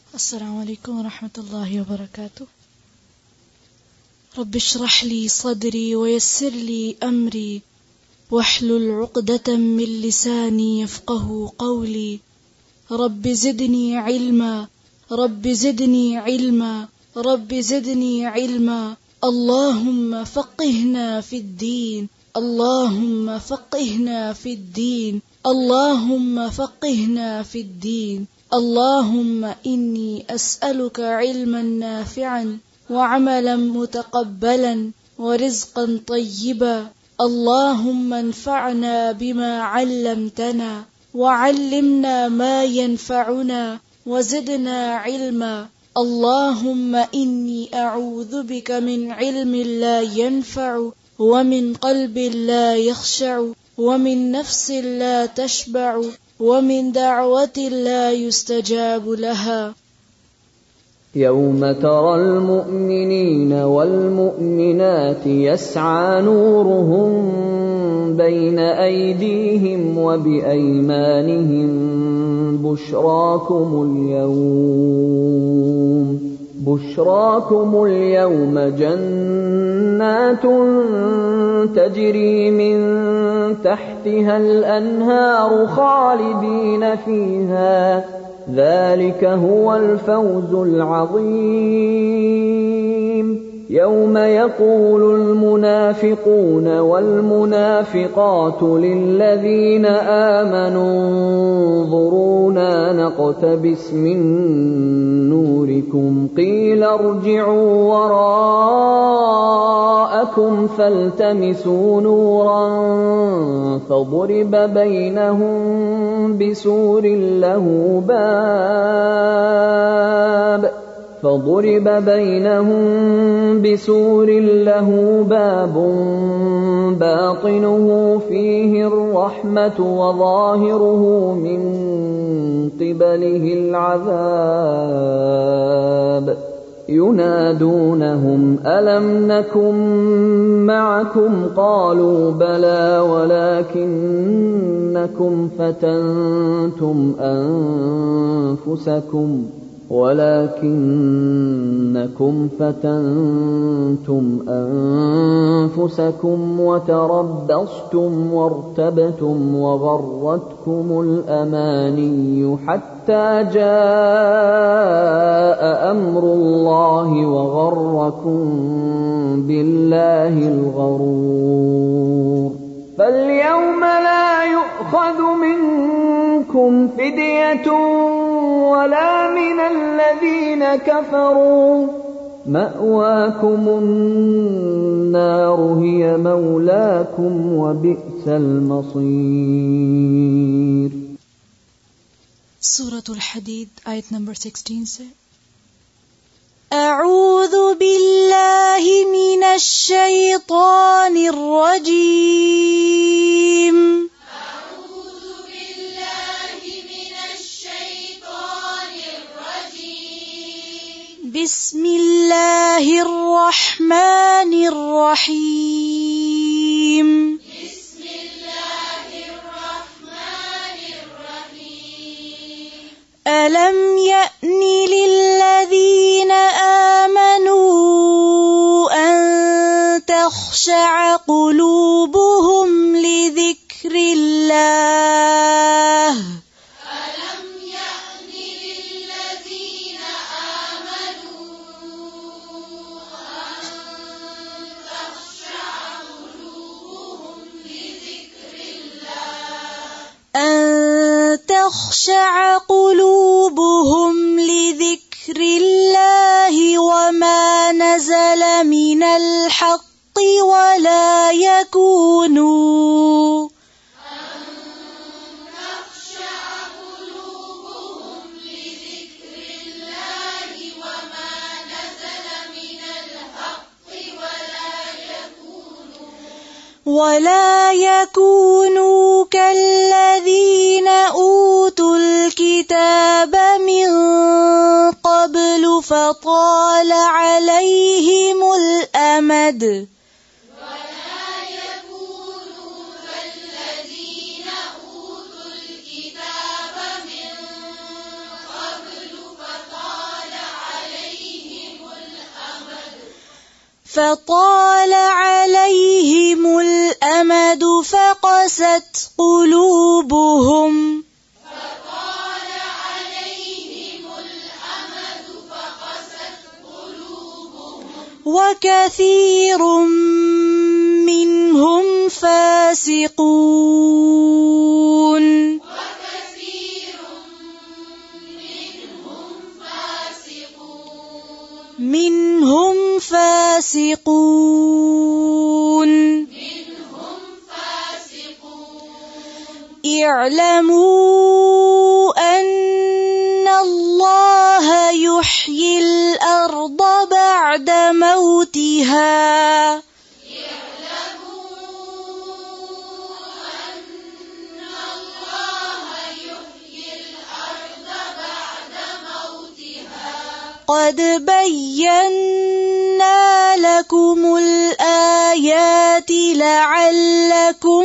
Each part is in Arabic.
السلام عليكم ورحمة الله وبركاته. رب اشرح لي صدري ويسر لي أمري واحلل عقدة من لساني يفقه قولي. رب زدني علما، رب زدني علما، رب زدني علما. اللهم فقهنا في الدين، اللهم فقهنا في الدين، اللهم فقهنا في الدين. اللهم إني أسألك علما نافعا وعملا متقبلا ورزقا طيبا. اللهم انفعنا بما علمتنا وعلمنا ما ينفعنا وزدنا علما. اللهم إني أعوذ بك من علم لا ينفع ومن قلب لا يخشع ومن نفس لا تشبع ومن دعوة لا يستجاب لها. يوم ترى المؤمنين والمؤمنات يسعى نورهم بين أيديهم وبأيمانهم بشراكم اليوم جنات تجري من تحتها الأنهار خالدين فيها، ذلك هو الفوز العظيم. يوم يقول المنافقون والمنافقات للذين آمنوا انظرونا نقتبس من نوركم قيل ارجعوا وراءكم فالتمسوا نورا فضرب بينهم بسور له باب باطنه فيه الرحمة وظاهره من قبله العذاب. ينادونهم ألم نكن معكم قالوا بلى ولكنكم فتنتم أنفسكم وتربصتم وارتبتم وغرتكم الأماني حتى جاء أمر الله وغركم بالله الغرور. فاليوم لا يؤخذ منكم فدية ولا من الذين كفروا، مأواكم النار هي مولاكم وبئس المصير. سورة الحديد آية نمبر 16 से أعوذ بالله من الشيطان الرجيم. أعوذ بالله من الشيطان الرجيم. بسم الله الرحمن الرحيم. بسم الله الرحمن الرحيم. ألم يأن للذين آمنوا أن تخشع قلوبهم لذكر الله. ألم يأن للذين آمنوا أن تخشع قلوبهم لذكر الله. أن تخشع قلوبهم لذكر الله وما نزل من الحق ولا يكونوا كالذين أوتوا الكتاب من قبل فطال عليهم الأمد. الكتاب من قبل فطال فطال عليهم الأمد فقست قلوبهم وكثير منهم فاسقون منهم فاسقون اعلموا أن الله يحيي الأرض بعد موتها قد بينا لكم الآيات لعلكم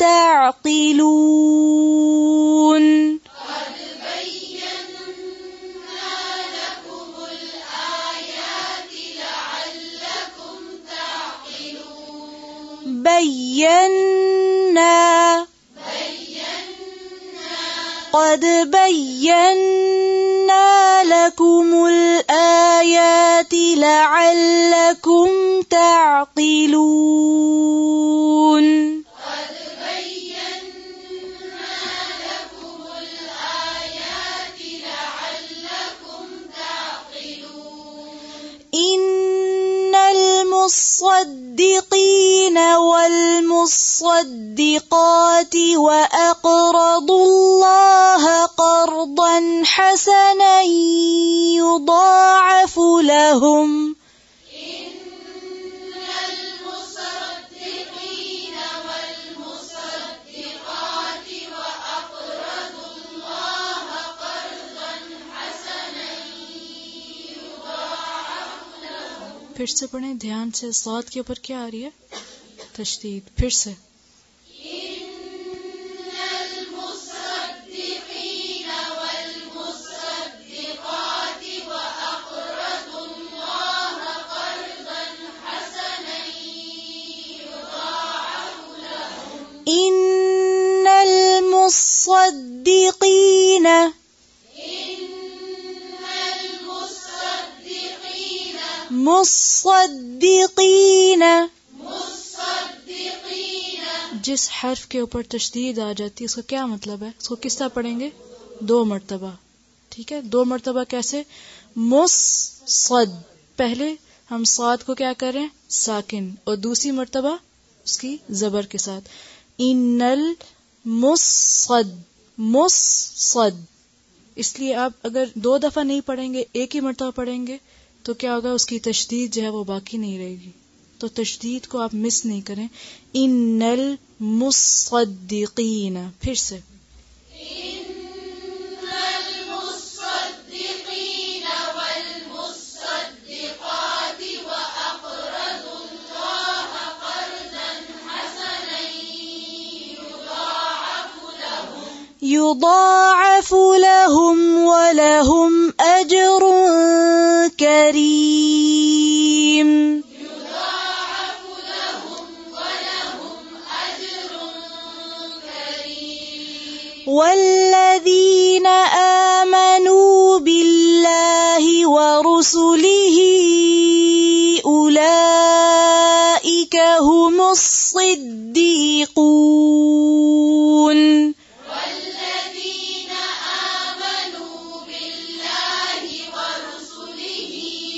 تعقلون قد بينا لكم الآيات لعلكم تعقلون إن المصدقين والمصدقات وأقرضوا الله قرضا حسنا يضاعف لهم फिर से पढ़ें ध्यान से। साद के ऊपर क्या आ रही है? तशदीद। फिर से इन्नल मुसद्दिकीन मुसद्दिकीन जिस हर्फ के ऊपर तशदीद आ जाती है उसका क्या मतलब है? इसको किस तरह पढ़ेंगे? 2 मर्तबा। ठीक है, 2 मर्तबा कैसे? मुसद, पहले हम साद को क्या करें? साकिन, और दूसरी मर्तबा उसकी जबर के साथ। इन्नल मुसद, मुसद। इसलिए आप अगर 2 दफा नहीं पढ़ेंगे, एक ही मर्तबा पढ़ेंगे तो क्या होगा? उसकी तशदीद जो है वो बाकी नहीं रहेगी। तो तशदीद को आप मिस नहीं करें। इन्नल मुसद्दिकीन। फिर से इन्नल मुसद्दिकीन वल मुसद्दिकात व अक़रदुल्लाह क़र्ज़न हसनन युदाअफ़ लहुम व लहुम अज्रुन करीम। والذين آمنوا بالله ورسله أولئك هم الصديقون والذين آمنوا بالله ورسله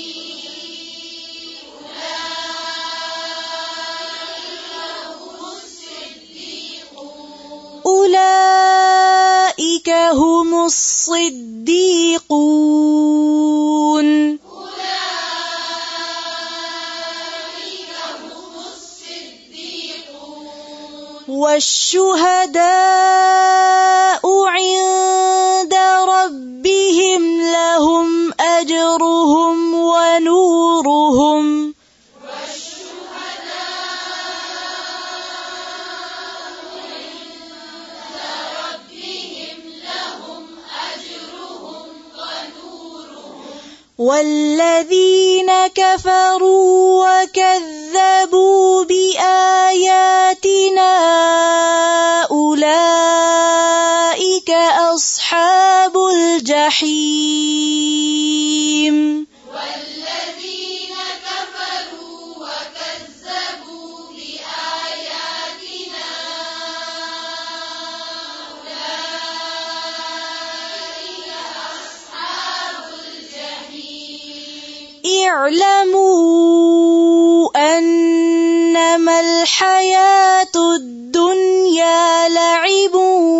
أولئك هم الصديقون والشهداء عند ربهم لهم أجرهم ونورهم والذين كفروا وكذبوا بآياتنا أولئك أصحاب الجحيم والذين كفروا وكذبوا بآياتنا أولئك أصحاب الجحيم اعلموا أنما الحياة الدنيا لعب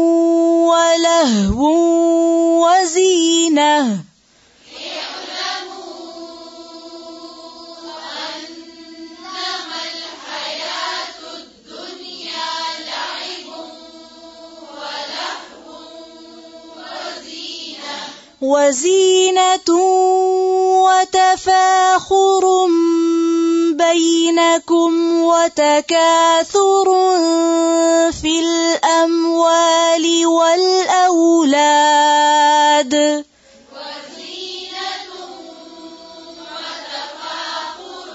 ولهو وزينة أنما الحياة الدنيا لعب ولهو وزينة وتفاخر بينكم وتكاثر في الأموال والأولاد وزينة وتفاخر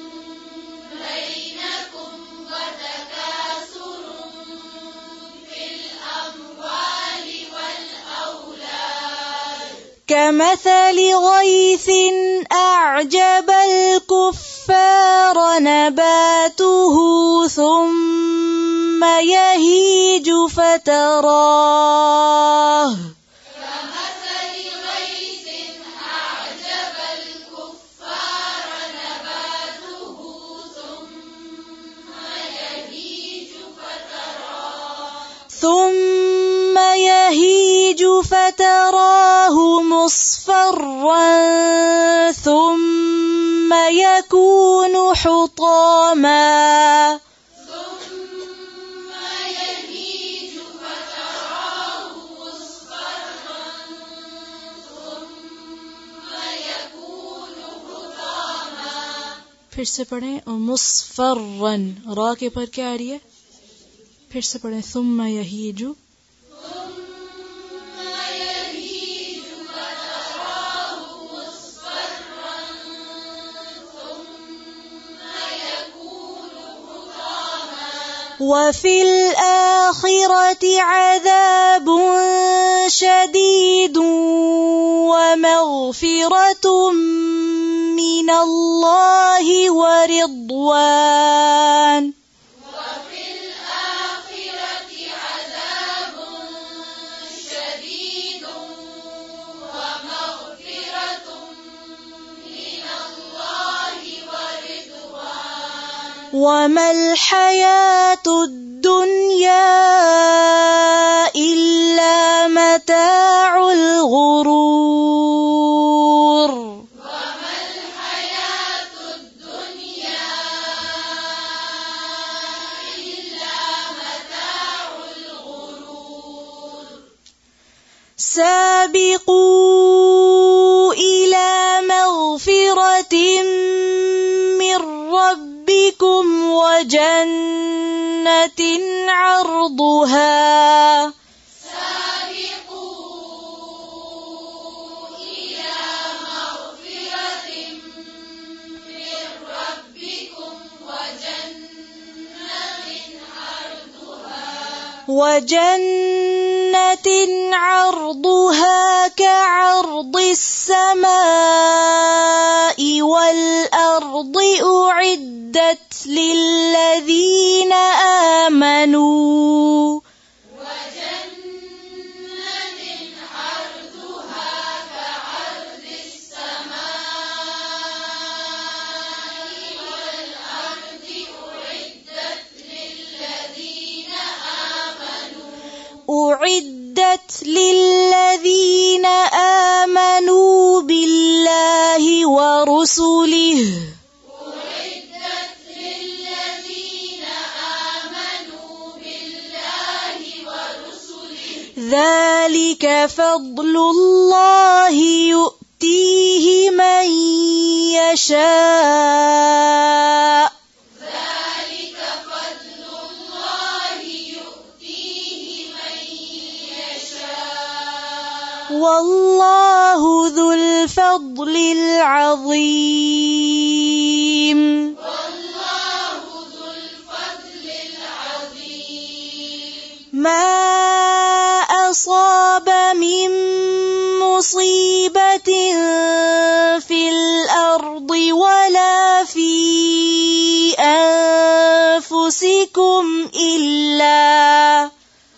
بينكم وتكاثر في الأموال والأولاد كمثل غيث أعجب الكفار نباته ثم يهيج فتراه كمثل غيث أعجب الكفار نباته ثم يهيج فتراه مصفرا ثم يكون حطاما फिर से पढ़ें और मुस्फरन रा के पर क्या आ रही है फिर से पढ़ें सुम्मा यहीजु وفي الآخرة عذاب شديد ومغفرة من الله ورضوان وفي الآخرة عذاب شديد ومغفرة من الله ورضوان وما الحياة الدنيا إلا متاع الغرور وما الحياة الدنيا إلا متاع الغرور سابقوا إلى مغفرة من ربكم وجنة عرضها وجنة عرضها كعرض السماء والأرض أعدت للذين آمنوا أعدت للذين آمنوا بالله ورسله ذلك فضل الله يؤتيه من يشاء والله ذو الفضل الفضل العظيم ما أصاب من مصيبة في الأرض ولا في أنفسكم إلا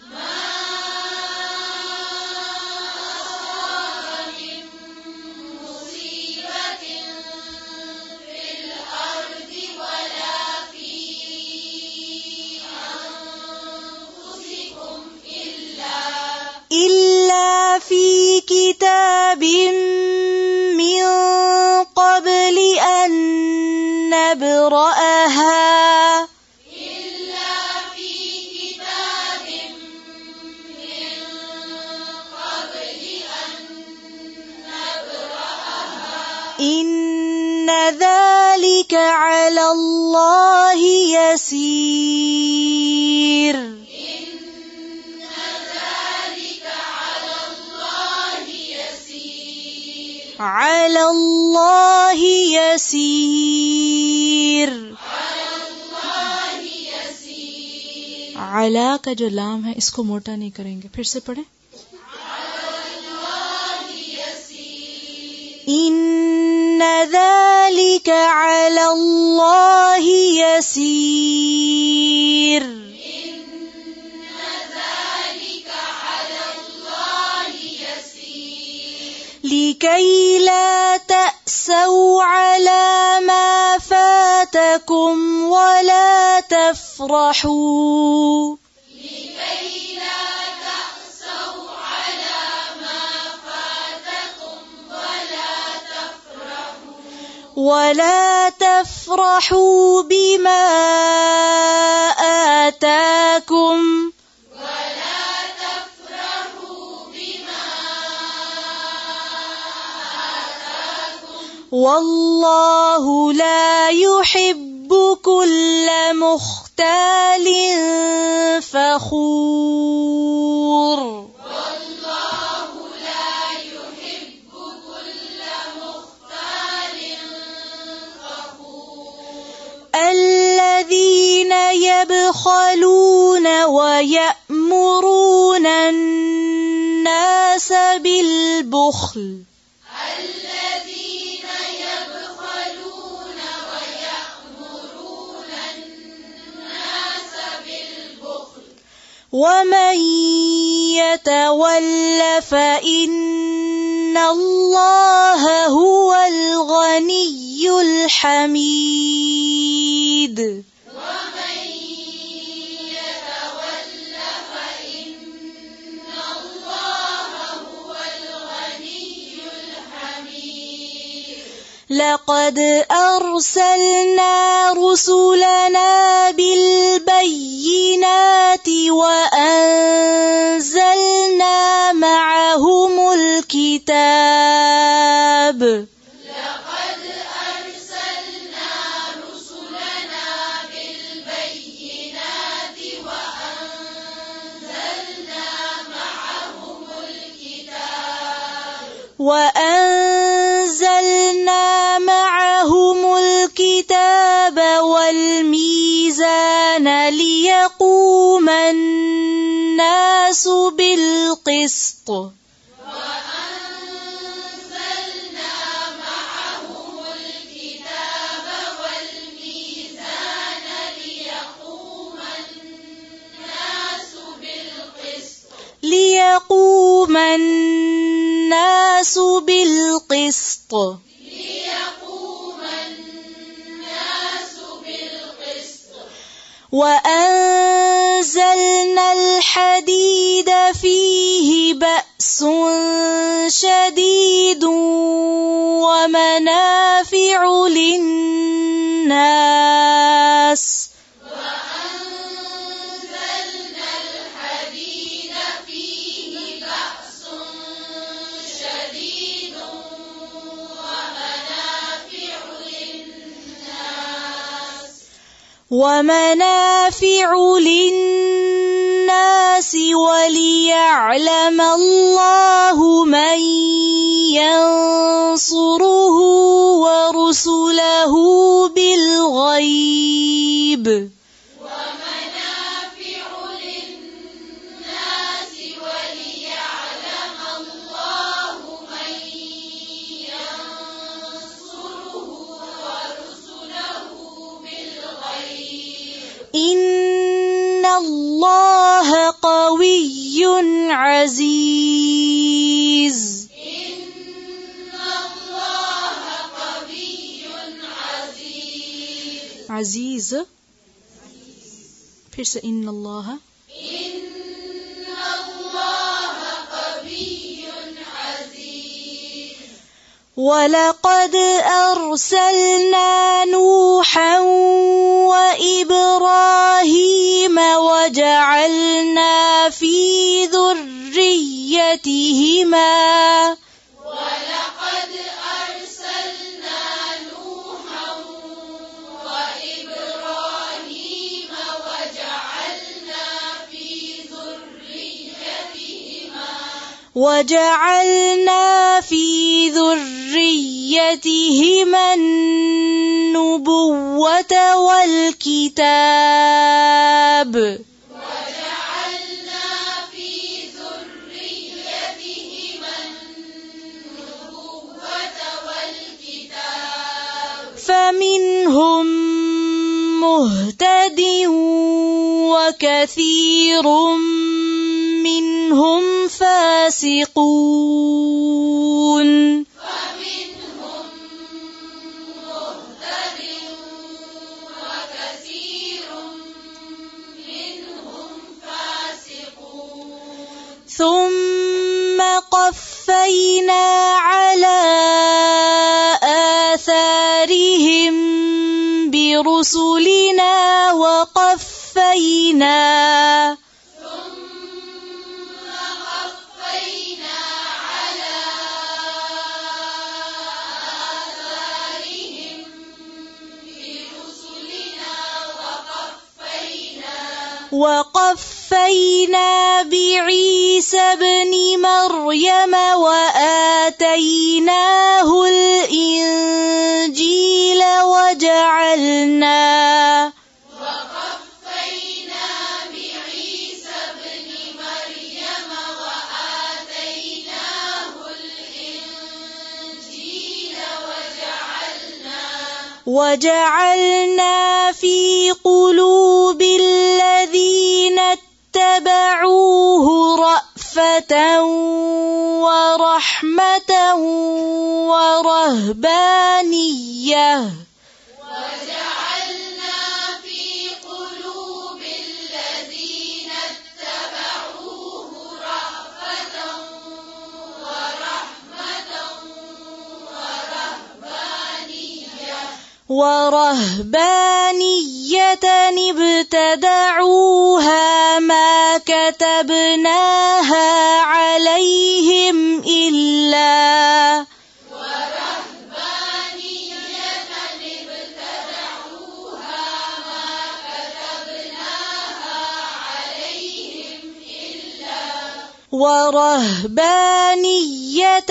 في كتاب من قبل أن نبرأها إن ذلك على الله يسير على الله يسير अला का जो लाम है इसको मोटा नहीं करेंगे, फिर से पढ़ें। इन्न ज़ालिका अला अल्लाह यसीर। लिकै ला तअसौ अला मा फातकुम वला तफ्रहू। ولا تفرحوا بما آتاكم والله لا يحب كل مختال فخور। الذين يبخلون ويأمرون الناس بالبخل ومن يتول فإن الله هو الغني الحميد। لقد أرسلنا رسلنا بالبينات وأنزلنا معهم الكتاب والميزان ليقوم الناس بالقسط ليقوم الناس بالقسط وأنزلنا الحديد فيه بأس شديد ومنافع للناس وليعلم الله من ينصره عزيز عزيز फिर से إن الله ولقد أرسلنا نوحا وإبراهيم وجعلنا في ذريتهما وجعلنا في ذريتهما النبوة والكتاب فمنهم مهتد وكثير منهم فاسقون ثم قفينا على آثارهم برسلنا وقفينا بعيسى ابن مريم وآتيناه الإنجيل وجعلنا في قلوب الذين اتبعوه رأفة ورحمة ورهبانية ابتدعوها ما كتبناها عليهم إلا ورهبانية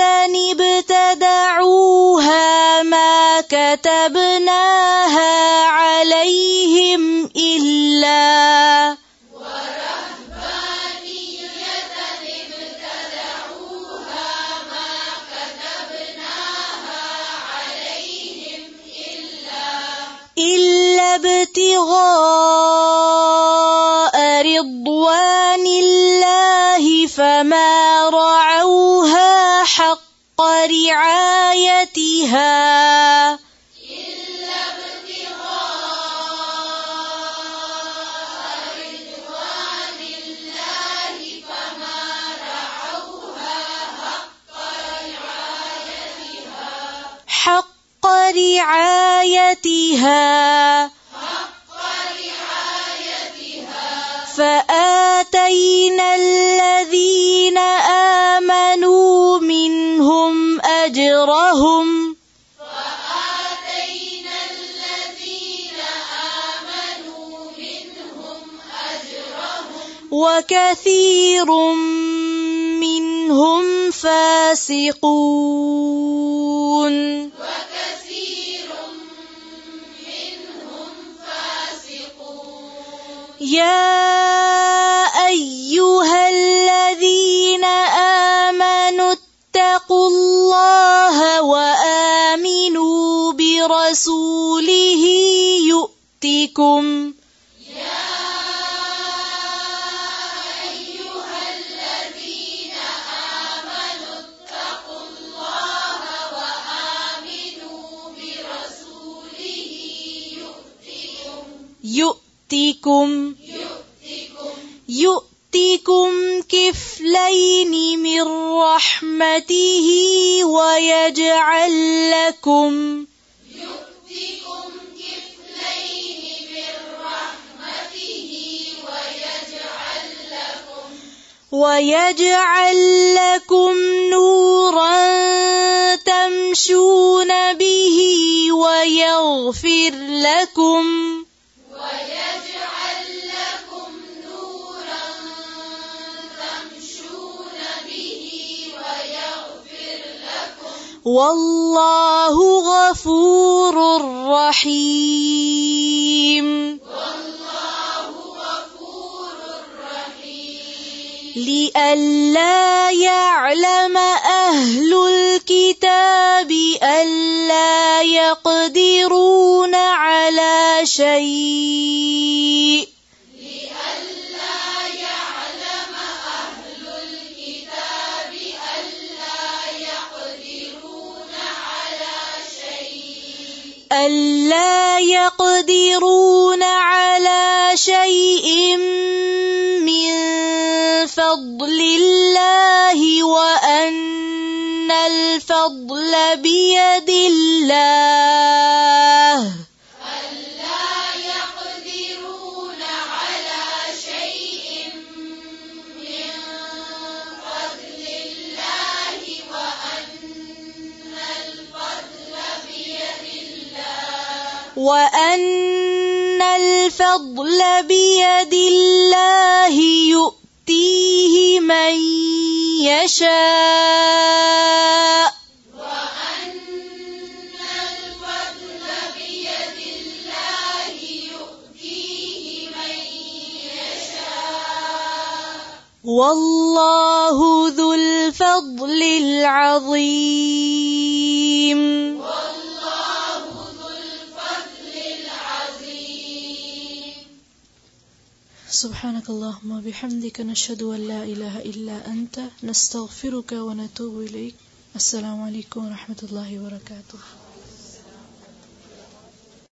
ابتدعوها ما كتبناها عليهم إلا ابتغاء رضوان الله فما رعوها حق رعايتها فآتينا الذين آمنوا منهم أجرهم وكثير منهم فاسقون يا أيها الذين آمنوا اتقوا الله وآمنوا برسوله يؤتكم यु'तिकुम किफ्लैनि मिर रहमतिही वयजअल लकुम नूरन तमशून बिही वयगफिर लकुम वल्लाहु गफूरुर रहीम लिअल्ला यअलम अहलुल किताबि अल्ला यक़दिरून अला शै'इन ألا يقدرون على شيء من فضل الله وأن الفضل بيد الله وأن الفضل بيد الله يؤتيه من يشاء والله ذو الفضل العظيم سبحانك اللهم وبحمدك نشهد أن لا إله إلا أنت نستغفرك ونتوب إليك. السلام عليكم ورحمة الله وبركاته.